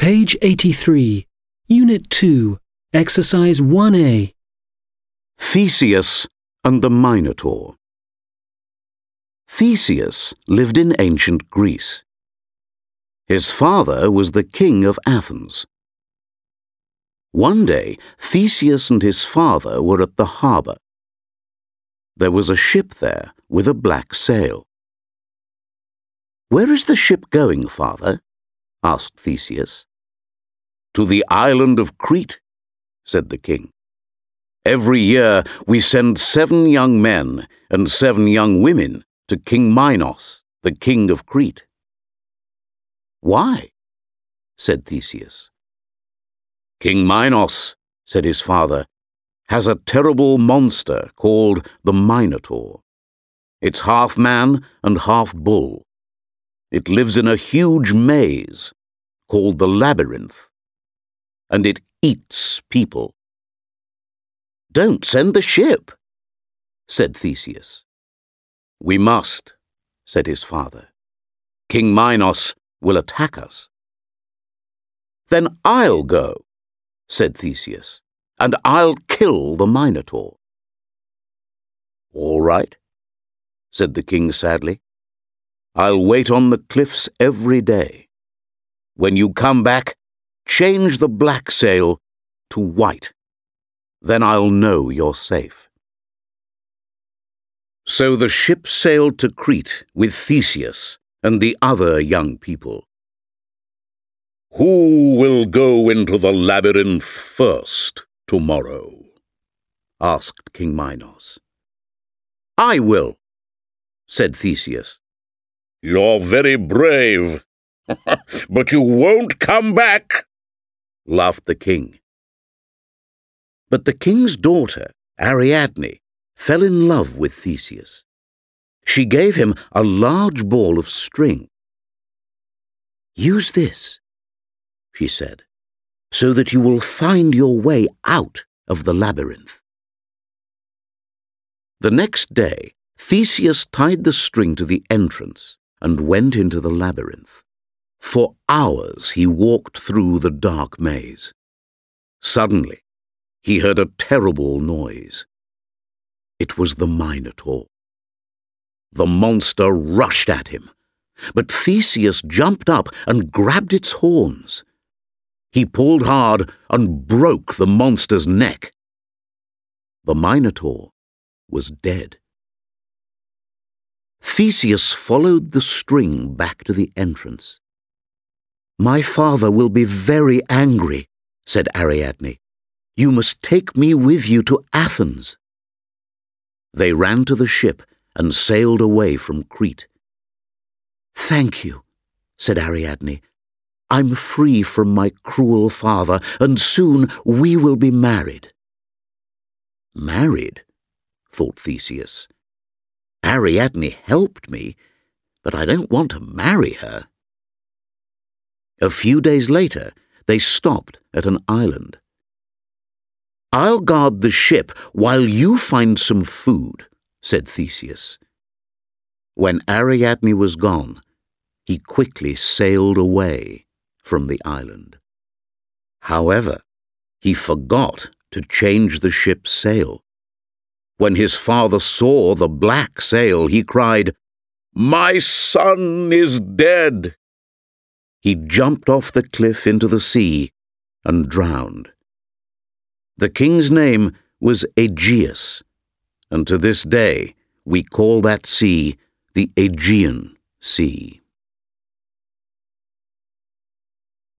Page 83, Unit 2, Exercise 1A. Theseus and the Minotaur. Theseus lived in ancient Greece. His father was the king of Athens. One day, Theseus and his father were at the harbour. There was a ship there with a black sail. "Where is the ship going, father?" asked Theseus. "To the island of Crete," said the king. "Every year we send 7 young men and 7 young women to King Minos, the king of Crete." "Why?" said Theseus. "King Minos," said his father, "has a terrible monster called the Minotaur. It's half man and half bull. It lives in a huge maze called the Labyrinth, and it eats people." "Don't send the ship," said Theseus. "We must," said his father. "King Minos will attack us." "Then I'll go," said Theseus, "and I'll kill the Minotaur." "All right," said the king sadly. "I'll wait on the cliffs every day. When you come back, change the black sail to white. Then I'll know you're safe." So the ship sailed to Crete with Theseus and the other young people. "Who will go into the labyrinth first tomorrow?" asked King Minos. "I will," said Theseus. "You're very brave, but you won't come back," laughed the king. But the king's daughter, Ariadne, fell in love with Theseus. She gave him a large ball of string. "Use this," she said, "so that you will find your way out of the labyrinth." The next day, Theseus tied the string to the entrance and went into the labyrinth. For hours he walked through the dark maze. Suddenly, he heard a terrible noise. It was the Minotaur. The monster rushed at him, but Theseus jumped up and grabbed its horns. He pulled hard and broke the monster's neck. The Minotaur was dead. Theseus followed the string back to the entrance. "My father will be very angry," said Ariadne. "You must take me with you to Athens." They ran to the ship and sailed away from Crete. "Thank you," said Ariadne. "I'm free from my cruel father, and soon we will be married." "Married?" thought Theseus. "Ariadne helped me, but I don't want to marry her." A few days later, they stopped at an island. "I'll guard the ship while you find some food," said Theseus. When Ariadne was gone, he quickly sailed away from the island. However, he forgot to change the ship's sail. When his father saw the black sail, he cried, "My son is dead!" He jumped off the cliff into the sea and drowned. The king's name was Aegeus, and to this day we call that sea the Aegean Sea.